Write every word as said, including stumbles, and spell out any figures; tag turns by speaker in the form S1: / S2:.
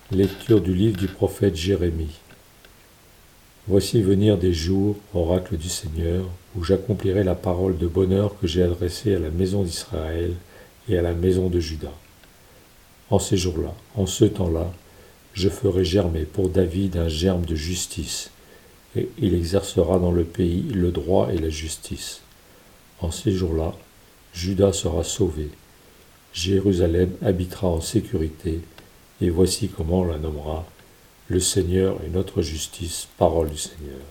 S1: Lecture du livre du prophète Jérémie. Voici venir des jours, oracle du Seigneur, où j'accomplirai la parole de bonheur que j'ai adressée à la maison d'Israël et à la maison de Juda. En ces jours-là, en ce temps-là, je ferai germer pour David un germe de justice, et il exercera dans le pays le droit et la justice. En ces jours-là, Juda sera sauvé, Jérusalem habitera en sécurité, et voici comment on la nommera: le Seigneur est notre justice, parole du Seigneur.